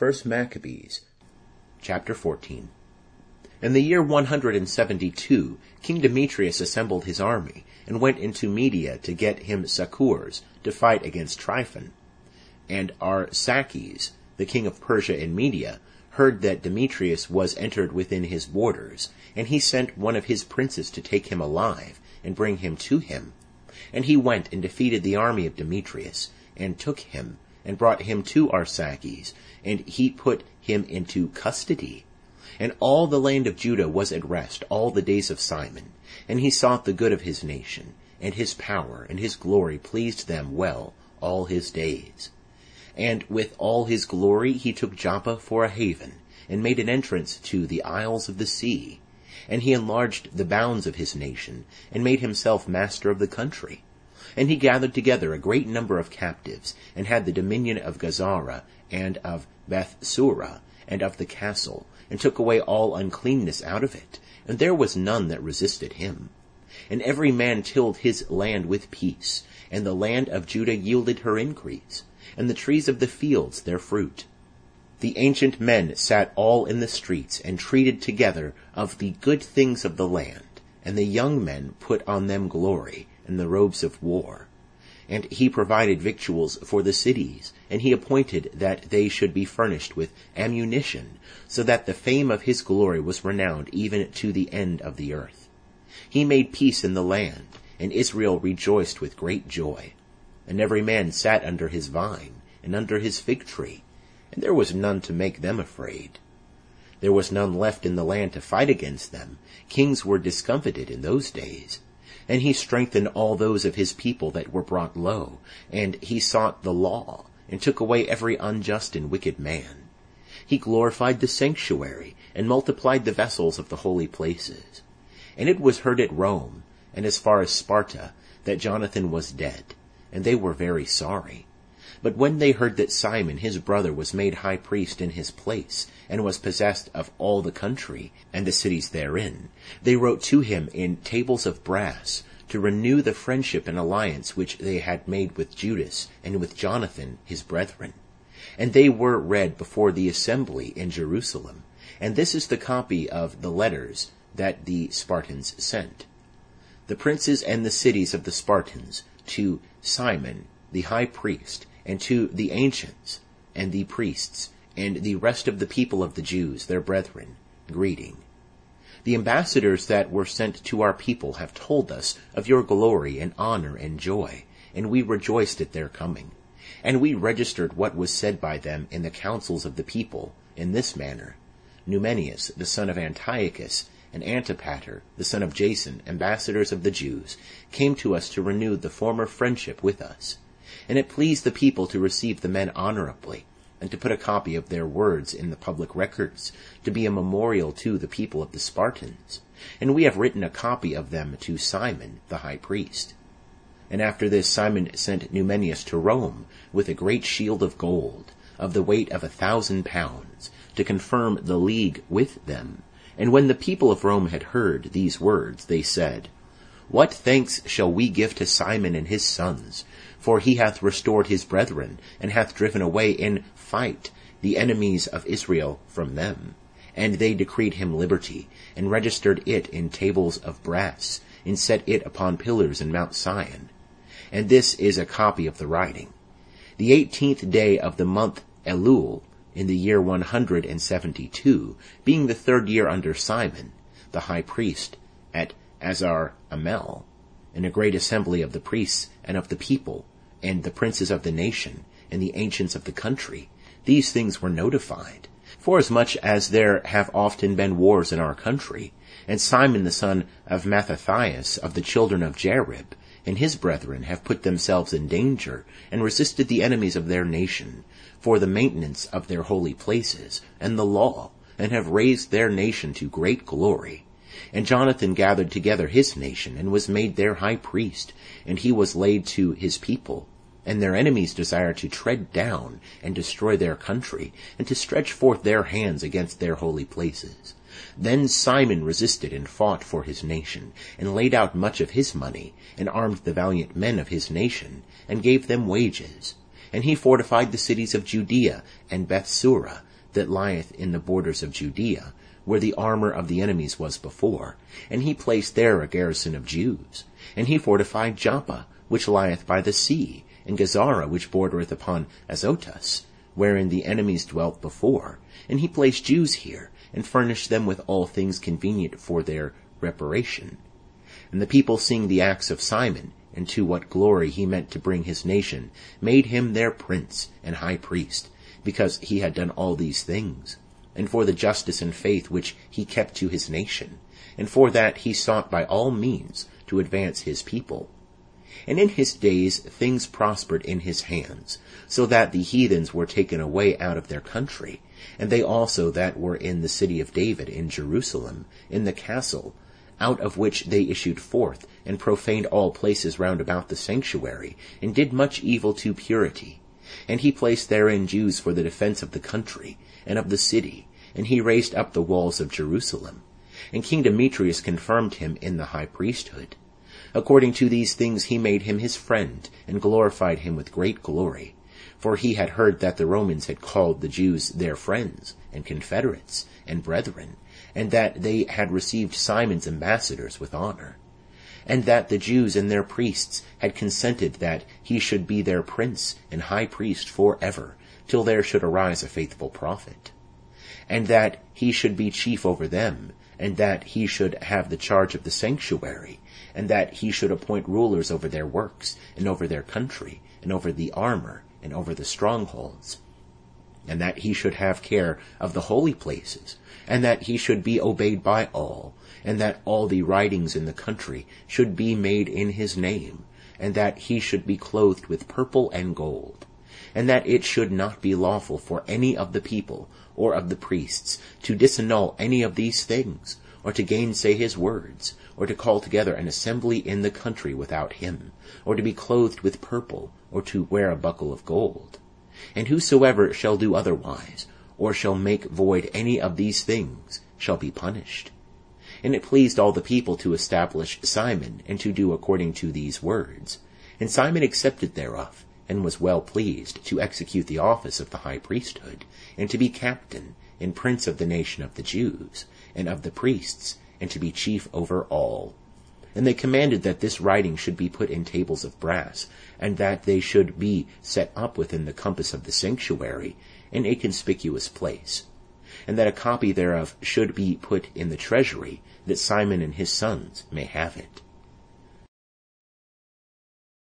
1 Maccabees, chapter 14. In the year 172, King Demetrius assembled his army, and went into Media to get him succors to fight against Tryphon. And Arsaces, the king of Persia and Media, heard that Demetrius was entered within his borders, and he sent one of his princes to take him alive, and bring him to him. And he went and defeated the army of Demetrius, and took him, and brought him to Arsaces, and he put him into custody. And all the land of Judah was at rest all the days of Simon, and he sought the good of his nation, and his power and his glory pleased them well all his days. And with all his glory he took Joppa for a haven, and made an entrance to the isles of the sea. And he enlarged the bounds of his nation, and made himself master of the country. And he gathered together a great number of captives, and had the dominion of Gazara, and of Bethsura, and of the castle, and took away all uncleanness out of it, and there was none that resisted him. And every man tilled his land with peace, and the land of Judah yielded her increase, and the trees of the fields their fruit. The ancient men sat all in the streets, and treated together of the good things of the land, and the young men put on them glory, and the robes of war. And he provided victuals for the cities, and he appointed that they should be furnished with ammunition, so that the fame of his glory was renowned even to the end of the earth. He made peace in the land, and Israel rejoiced with great joy. And every man sat under his vine, and under his fig tree, and there was none to make them afraid. There was none left in the land to fight against them. Kings were discomfited in those days. And he strengthened all those of his people that were brought low, and he sought the law, and took away every unjust and wicked man. He glorified the sanctuary, and multiplied the vessels of the holy places. And it was heard at Rome, and as far as Sparta, that Jonathan was dead, and they were very sorry. But when they heard that Simon his brother was made high priest in his place, and was possessed of all the country, and the cities therein, they wrote to him in tables of brass, to renew the friendship and alliance which they had made with Judas, and with Jonathan his brethren. And they were read before the assembly in Jerusalem. And this is the copy of the letters that the Spartans sent. The princes and the cities of the Spartans, to Simon the high priest, and to the ancients, and the priests, and the rest of the people of the Jews, their brethren, greeting. The ambassadors that were sent to our people have told us of your glory and honor and joy, and we rejoiced at their coming. And we registered what was said by them in the councils of the people, in this manner. Numenius, the son of Antiochus, and Antipater, the son of Jason, ambassadors of the Jews, came to us to renew the former friendship with us. And it pleased the people to receive the men honorably, and to put a copy of their words in the public records, to be a memorial to the people of the Spartans. And we have written a copy of them to Simon the high priest. And after this Simon sent Numenius to Rome with a great shield of gold, of the weight of 1,000 pounds, to confirm the league with them. And when the people of Rome had heard these words, they said, What thanks shall we give to Simon and his sons? For he hath restored his brethren, and hath driven away in fight the enemies of Israel from them. And they decreed him liberty, and registered it in tables of brass, and set it upon pillars in Mount Sion. And this is a copy of the writing. The 18th day of the month Elul, in the year 172, being the 3rd year under Simon, the high priest, at Azar Amel, in a great assembly of the priests and of the people, and the princes of the nation, and the ancients of the country, these things were notified, forasmuch as there have often been wars in our country, and Simon the son of Mattathias of the children of Jarib, and his brethren have put themselves in danger, and resisted the enemies of their nation, for the maintenance of their holy places, and the law, and have raised their nation to great glory. And Jonathan gathered together his nation, and was made their high priest, and he was laid to his people. And their enemies desire to tread down and destroy their country, and to stretch forth their hands against their holy places. Then Simon resisted and fought for his nation, and laid out much of his money, and armed the valiant men of his nation, and gave them wages. And he fortified the cities of Judea and Bethsura, that lieth in the borders of Judea, where the armor of the enemies was before, and he placed there a garrison of Jews. And he fortified Joppa, which lieth by the sea, and Gazara, which bordereth upon Azotus, wherein the enemies dwelt before. And he placed Jews here, and furnished them with all things convenient for their reparation. And the people, seeing the acts of Simon, and to what glory he meant to bring his nation, made him their prince and high priest, because he had done all these things, and for the justice and faith which he kept to his nation, and for that he sought by all means to advance his people. And in his days things prospered in his hands, so that the heathens were taken away out of their country, and they also that were in the city of David in Jerusalem, in the castle, out of which they issued forth, and profaned all places round about the sanctuary, and did much evil to purity. And he placed therein Jews for the defense of the country, and of the city, and he raised up the walls of Jerusalem. And King Demetrius confirmed him in the high priesthood. According to these things he made him his friend, and glorified him with great glory. For he had heard that the Romans had called the Jews their friends, and confederates, and brethren, and that they had received Simon's ambassadors with honor, and that the Jews and their priests had consented that he should be their prince and high priest for ever, till there should arise a faithful prophet, and that he should be chief over them, and that he should have the charge of the sanctuary, and that he should appoint rulers over their works, and over their country, and over the armor, and over the strongholds, and that he should have care of the holy places, and that he should be obeyed by all, and that all the writings in the country should be made in his name, and that he should be clothed with purple and gold, and that it should not be lawful for any of the people or of the priests to disannul any of these things, or to gainsay his words, or to call together an assembly in the country without him, or to be clothed with purple, or to wear a buckle of gold. And whosoever shall do otherwise, or shall make void any of these things, shall be punished. And it pleased all the people to establish Simon, and to do according to these words. And Simon accepted thereof, and was well pleased to execute the office of the high priesthood, and to be captain, and prince of the nation of the Jews, and of the priests, and to be chief over all. And they commanded that this writing should be put in tables of brass, and that they should be set up within the compass of the sanctuary, in a conspicuous place, and that a copy thereof should be put in the treasury, that Simon and his sons may have it.